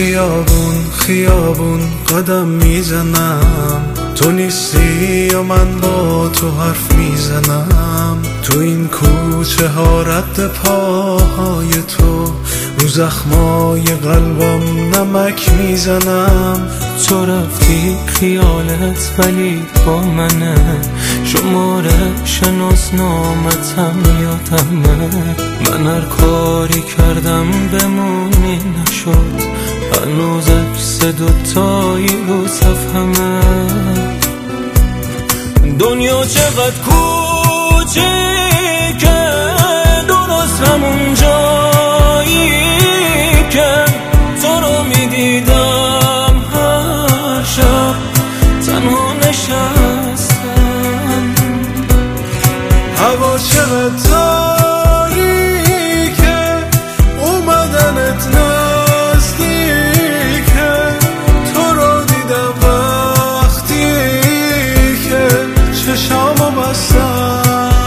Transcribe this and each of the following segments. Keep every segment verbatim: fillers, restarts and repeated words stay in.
خیابون خیابون قدم میزنم، تو نیستی و من با تو حرف میزنم. تو این کوچه ها رد پاهای تو، رو زخمای قلبم نمک میزنم. تو رفتی خیالت ولی با منه، شماره شناسنامتم یادمه. من هر کاری کردم بمونی نشد، هنوز عکس دوتایی رو صفحمه. دنیا چقدر کوچیکه، درست همون جایی که تو رو میدیدم هر شب تنها نشستم. هوا چقدر تاریکه، اومدنت نزدیکه. تو رو دیدم وقتی که چشامو بستم.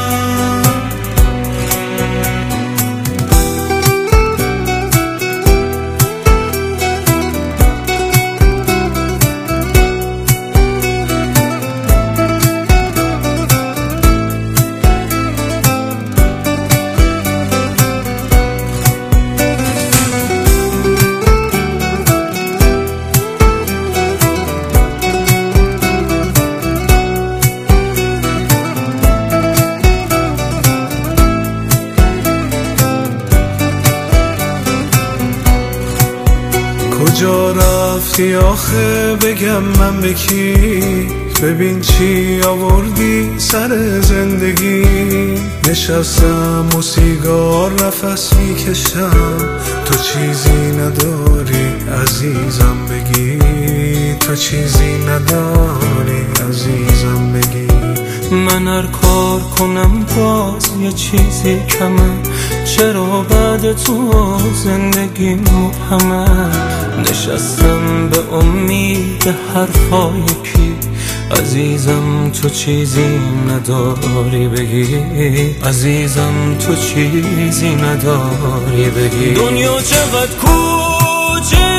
کجا رفتی آخه بگم من به کی؟ ببین چی آوردی سر زندگی. نشستم و سیگار نفس میکشم، تو چیزی نداری عزیزم بگی. تو چیزی نداری عزیزم بگی. من هر کار کنم باز یه چیزی کمه، چرا بعد تو زندگی مبهمه. نشستم به امید حرفای کی، عزیزم تو چیزی نداری بگی. عزیزم تو چیزی نداری بگی. دنیا چقدر کوچه